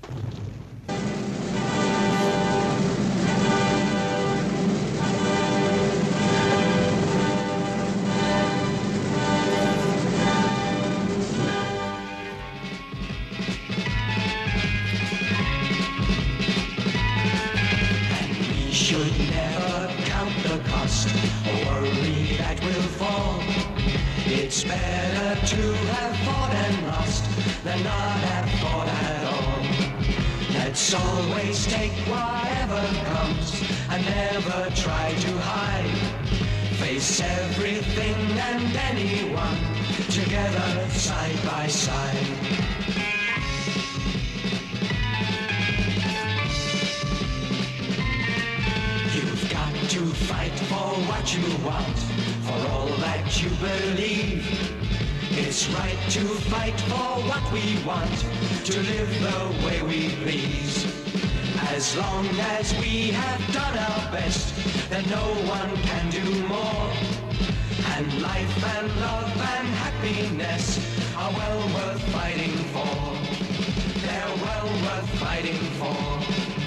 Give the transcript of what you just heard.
Should never count the cost or worry that will fall. It's better to have fought and lost than not have fought at all. Let's always take whatever comes and never try to hide. Face everything and anyone together side by side. To fight for what you want, for all that you believe. It's right to fight for what we want, to live the way we please. As long as we have done our best, then no one can do more. And life and love and happiness are well worth fighting for. They're well worth fighting for.